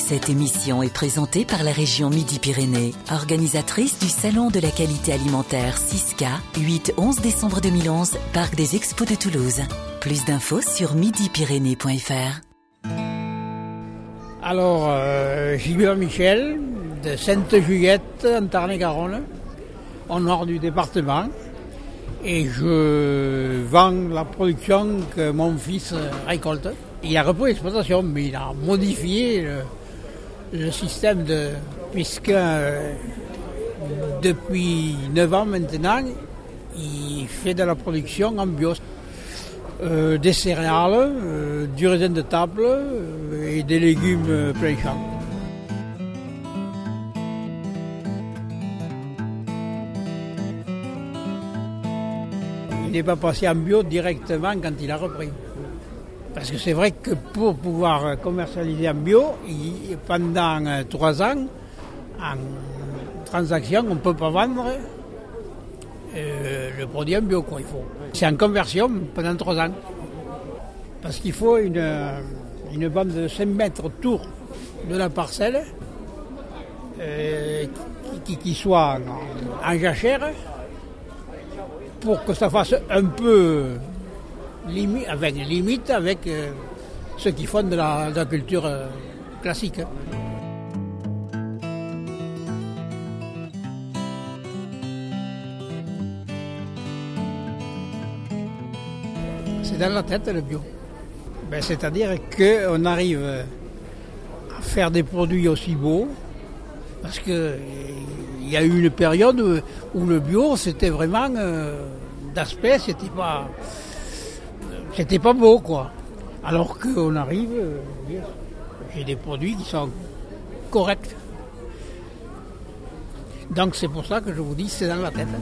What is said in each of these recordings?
Cette émission est présentée par la région Midi-Pyrénées, organisatrice du Salon de la qualité alimentaire SISCA, 8-11 décembre 2011, Parc des Expos de Toulouse. Plus d'infos sur midipyrénées.fr. Alors, Gilbert Michel, de Sainte-Juliette, en Tarn-et-Garonne, au nord du département. Et je vends la production que mon fils récolte. Il a repris l'exploitation, mais il a modifié le système puisque depuis 9 ans maintenant, il fait de la production en bio. Des céréales, du raisin de table et des légumes plein champ. Il n'est pas passé en bio directement quand il a repris. Parce que c'est vrai que pour pouvoir commercialiser en bio, pendant 3 ans, en transaction, on ne peut pas vendre le produit en bio. Quoi, il faut. C'est en conversion pendant 3 ans. Parce qu'il faut une bande de 5 mètres autour de la parcelle qui soit en jachère pour que ça fasse un peu limite avec ceux qui font de la culture classique. C'est dans la tête le bio. C'est-à-dire qu'on arrive à faire des produits aussi beaux parce qu'il y a eu une période où le bio c'était vraiment d'aspect, c'était pas beau quoi. Alors qu'on arrive, j'ai des produits qui sont corrects. Donc c'est pour ça que je vous dis c'est dans la tête.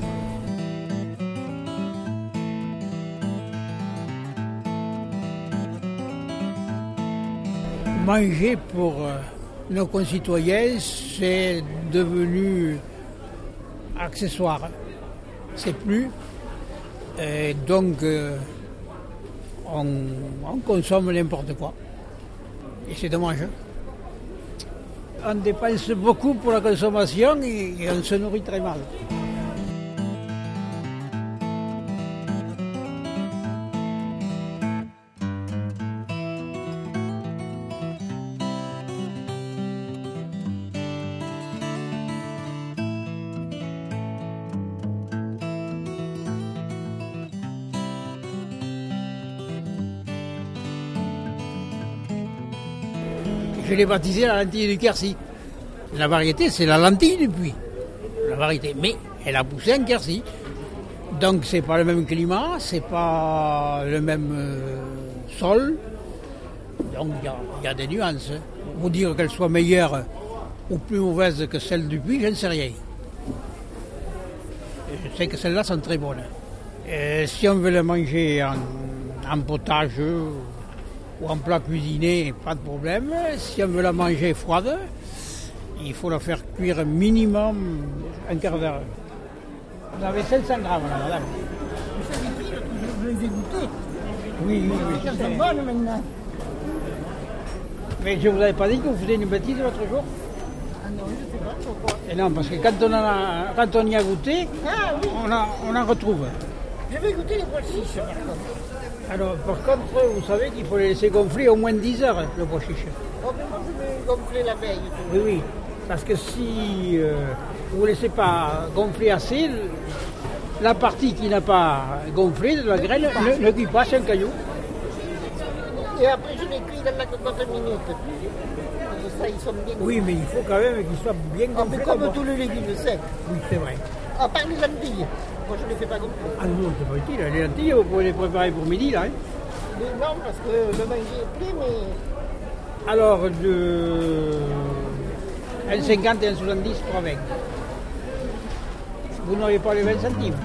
Manger pour nos concitoyens, c'est devenu accessoire. C'est plus. Et donc, on consomme n'importe quoi. Et c'est dommage. On dépense beaucoup pour la consommation et on se nourrit très mal. Je l'ai baptisé la lentille du Quercy. La variété, c'est la lentille du Puy. La variété, mais elle a poussé en Quercy. Donc c'est pas le même climat, c'est pas le même sol. Donc il y a des nuances. Vous dire qu'elle soit meilleure ou plus mauvaise que celle du Puy, je ne sais rien. Je sais que celles-là sont très bonnes. Et si on veut les manger en potage ou en plat cuisiné, pas de problème. Si on veut la manger froide, il faut la faire cuire minimum un quart d'heure. Vous avez 500 grammes là, madame. Je les ai goûtés. Oui. Elles sont bonnes maintenant. Mais je ne vous avais pas dit que vous faisiez une bêtise l'autre jour? Ah non, je ne sais pas pourquoi. Et non, parce que quand on y a goûté, Oui. on en retrouve. Je vais goûter les pois chiches par contre. Alors, par contre, vous savez qu'il faut les laisser gonfler au moins 10 heures, le pois chiche. Oh, mais moi je vais gonfler la veille. Oui. Parce que si vous ne laissez pas gonfler assez, la partie qui n'a pas gonflé de la graine ne cuit pas, c'est un caillou. Et après je les cuis dans la cocotte minute. Comme ça ils sont bien. Oui, mais il faut quand même qu'ils soient bien gonflés. Mais comme tous les légumes secs. Oui, c'est vrai. À part les lentilles. Moi je ne les fais pas gonfler. Ah non, c'est pas utile. Les lentilles, vous pouvez les préparer pour midi, là. Hein. Mais non, parce que le manger est plein, mais... Alors, de 1,50 et 1,70 pour 20. Vous n'auriez pas les 20 centimes.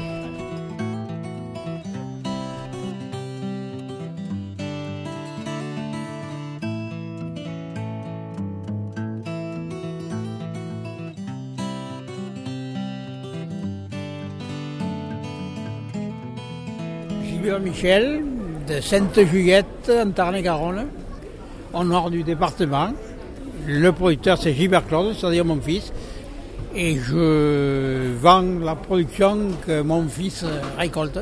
Gilbert Michel, de Sainte-Juliette, en Tarn-et-Garonne, au nord du département. Le producteur, c'est Gilbert Claude, c'est-à-dire mon fils. Et je vends la production que mon fils récolte.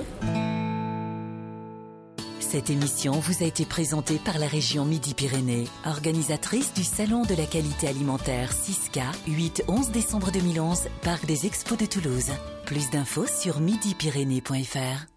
Cette émission vous a été présentée par la région Midi-Pyrénées, organisatrice du Salon de la qualité alimentaire 6K, 8-11 décembre 2011, Parc des Expos de Toulouse. Plus d'infos sur midipyrénées.fr.